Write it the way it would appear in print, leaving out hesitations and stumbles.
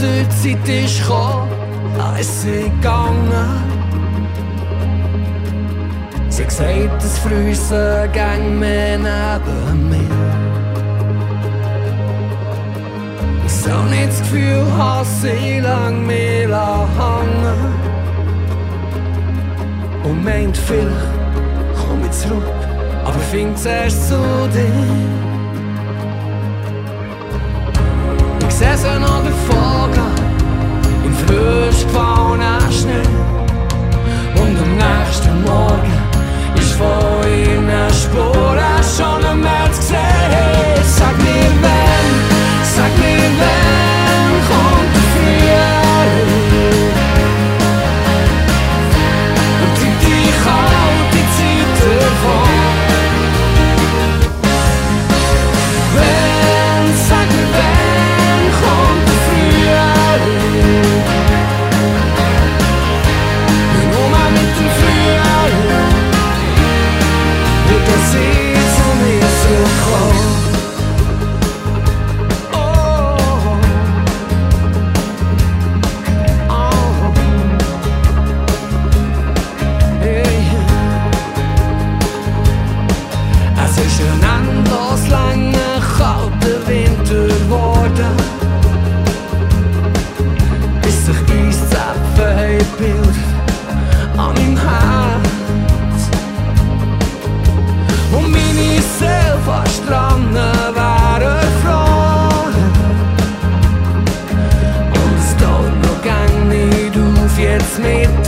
Winterzeit ist gekommen, ist sie gegangen. Sie hat gesagt, das Frühse ging mehr neben mir. Ich soll nicht das Gefühl haben, sie lang mehr hängen. Und meint, vielleicht komm ich zurück, aber find zuerst zu dir. Ich seh sie noch davongehen, im frisch gefallenen Schnee. Und am nächsten Morgen ist von ihren Spuren schon nicht mehr zu sehen. Sag mir wann kommt der Frühling und treibt die kalte Zeit davon. Sag mir wann kommt der Frühling und nur mal mit dem Frühling wird er sie zu mir zurückkommen. Es ist ein endlos langer, kalter Winter geworden, bis sich Eiszapfen gebildet an meinem Herz und meine Seele fast dran wäre gefroren. Und es tut noch gang nicht auf, jetzt mit